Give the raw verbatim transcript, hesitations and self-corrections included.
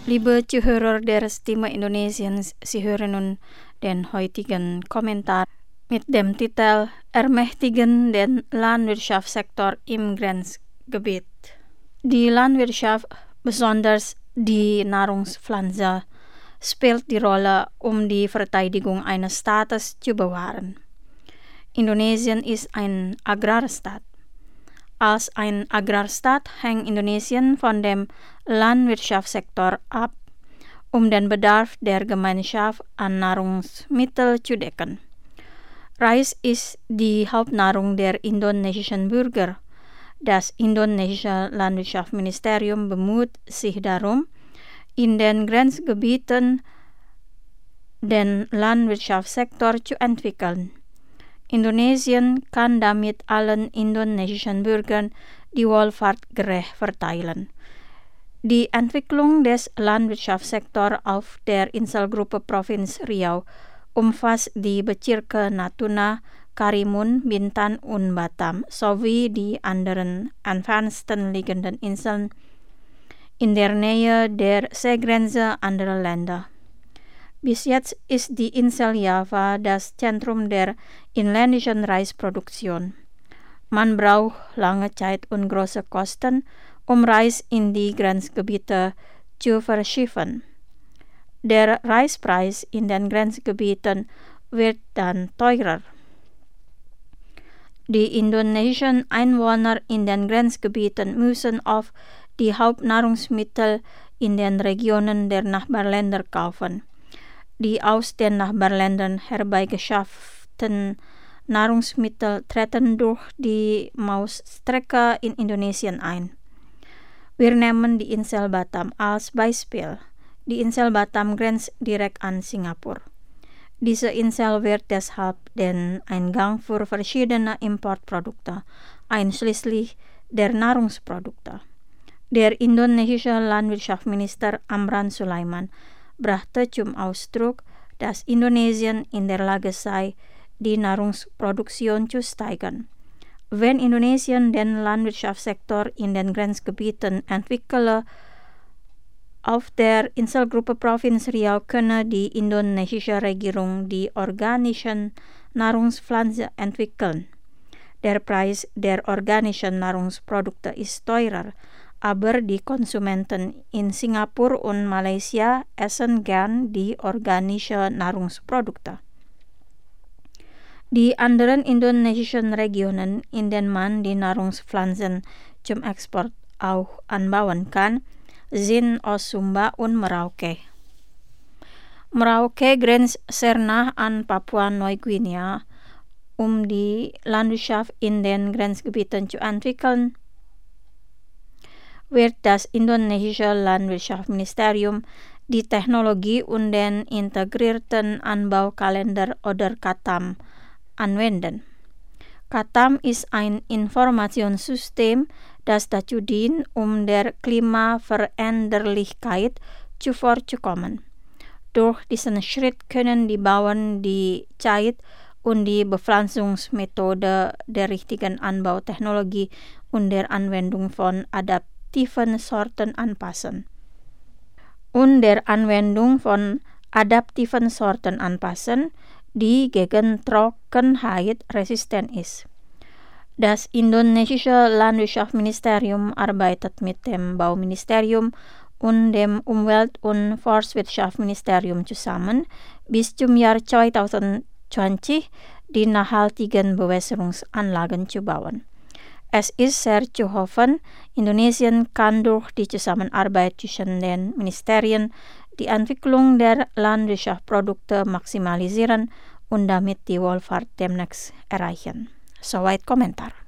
Liebe Zuhörer der Stimme Indonesiens, Sie hören nun den heutigen Kommentar mit dem Titel Ermächtigen den Landwirtschaftssektor im Grenzgebiet. Die Landwirtschaft, besonders die Nahrungspflanze, spielt die Rolle, um die Verteidigung eines Staates zu bewahren. Indonesien ist ein Agrarstaat. Als ein Agrarstaat hängt Indonesien von dem Landwirtschaftssektor ab, um den Bedarf der Gemeinschaft an Nahrungsmitteln zu decken. Reis ist die Hauptnahrung der indonesischen Bürger. Das indonesische Landwirtschaftsministerium bemüht sich darum, in den Grenzgebieten den Landwirtschaftssektor zu entwickeln. Indonesien kann damit allen indonesischen Bürgern die Wohlfahrt gerecht verteilen. Die Entwicklung des Landwirtschaftssektors auf der Inselgruppe Provinz Riau umfasst die Bezirke Natuna, Karimun, Bintan und Batam sowie die anderen entfernsten liegenden Inseln in der Nähe der Seegrenze anderer Länder. Bis jetzt ist die Insel Java das Zentrum der inländischen Reisproduktion. Man braucht lange Zeit und große Kosten, um Reis in die Grenzgebiete zu verschiffen. Der Reispreis in den Grenzgebieten wird dann teurer. Die indonesischen Einwohner in den Grenzgebieten müssen oft die Hauptnahrungsmittel in den Regionen der Nachbarländer kaufen. Die aus den Nachbarländern herbeigeschafften Nahrungsmittel treten durch die Mausstrecke in Indonesien ein. Wir nehmen die Insel Batam als Beispiel. Die Insel Batam grenzt direkt an Singapur. Diese Insel wird deshalb den Eingang für verschiedene Importprodukte, einschließlich der Nahrungsprodukte. Der indonesische Landwirtschaftsminister Amran Sulaiman brachte zum Ausdruck, dass Indonesien in der Lage sei, die Nahrungsproduktion zu steigern. Wenn Indonesien den Landwirtschaftssektor in den Grenzgebieten entwickle, auf der Inselgruppe Provinz Riau könne die indonesische Regierung die organischen Nahrungspflanzen entwickeln. Der Preis der organischen Nahrungsprodukte ist teurer, aber die Konsumenten in Singapur und Malaysia essen gern die organischen Nahrungsprodukte. Die anderen indonesischen Regionen, in denen man die Nahrungspflanzen zum Export auch anbauen kann, sind Osumba und Merauke. Merauke grenzt sehr nah an Papua-Neuguinea. Um die Landwirtschaft in den Grenzgebieten zu entwickeln, wird das indonesische Landwirtschaftsministerium die Technologie und den integrierten Anbaukalender oder KATAM anwenden. KATAM ist ein Informationssystem, das dazu dient, um der Klimaveränderlichkeit zuvorzukommen. Durch diesen Schritt können die Bauern die Zeit und die Bepflanzungsmethode der richtigen Anbautechnologie und der Anwendung von adaptiven Sorten anpassen. Und der Anwendung von adaptiven Sorten anpassen, die gegen Trockenheit resistent ist. Das indonesische Landwirtschaftsministerium arbeitet mit dem Bauministerium und dem Umwelt- und Forstwirtschaftsministerium zusammen, bis zum Jahr zweitausendzwanzig die nachhaltigen Bewässerungsanlagen zu bauen. Es ist sehr zu hoffen, Indonesien kann durch die Zusammenarbeit zwischen den Ministerien die Entwicklung der Landwirtschaftsprodukte maximalisieren und damit die Wohlfahrt demnächst erreichen. Soweit Kommentar.